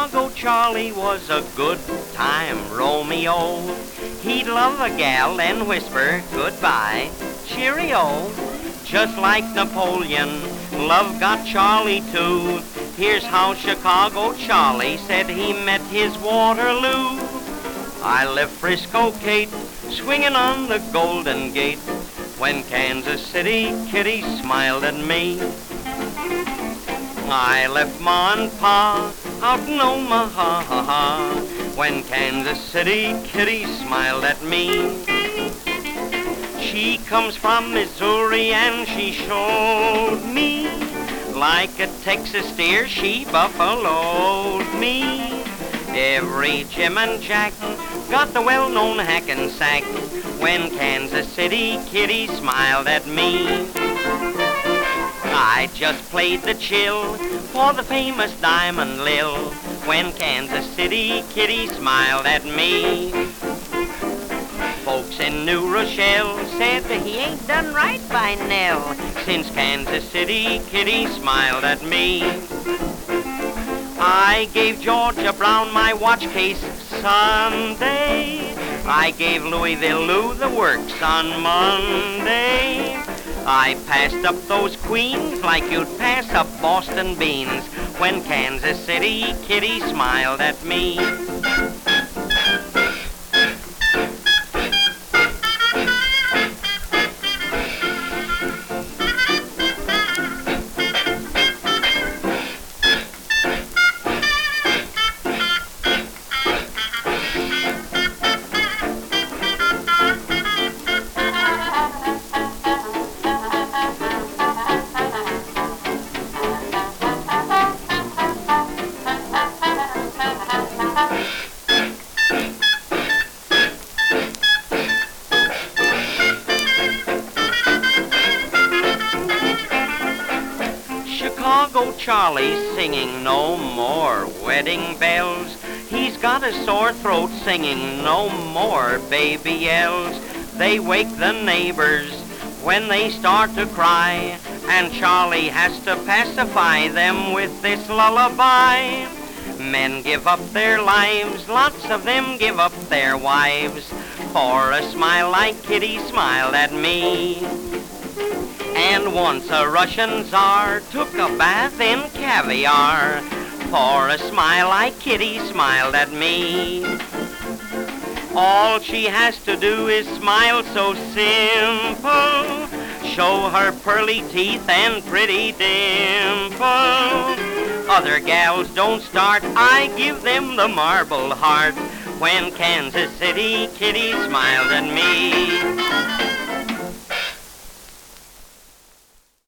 Chicago Charlie was a good time Romeo. He'd love a gal and whisper goodbye, cheerio. Just like Napoleon, love got Charlie too. Here's how Chicago Charlie said he met his Waterloo. I left Frisco Kate, swinging on the Golden Gate, when Kansas City Kitty smiled at me. I left Ma and Pa out in Omaha, when Kansas City Kitty smiled at me. She comes from Missouri and she showed me, like a Texas steer she buffaloed me. Every Jim and Jack got the well-known hack and sack, when Kansas City Kitty smiled at me. I just played the chill for the famous Diamond Lil, when Kansas City Kitty smiled at me. Folks in New Rochelle said that he ain't done right by Nell, since Kansas City Kitty smiled at me. I gave Georgia Brown my watch case Sunday. I gave Louisville Lou the works on Monday. I passed up those queens like you'd pass up Boston beans, when Kansas City Kitty smiled at me. Chicago Charlie's singing no more wedding bells. He's got a sore throat singing no more baby yells. They wake the neighbors when they start to cry, and Charlie has to pacify them with this lullaby. Men give up their lives, lots of them give up their wives, for a smile like Kitty smiled at me. And once a Russian Tsar took a bath in caviar, for a smile like Kitty smiled at me. All she has to do is smile so simple, show her pearly teeth and pretty dimple. Other gals don't start, I give them the marble heart, when Kansas City Kitty smiled at me.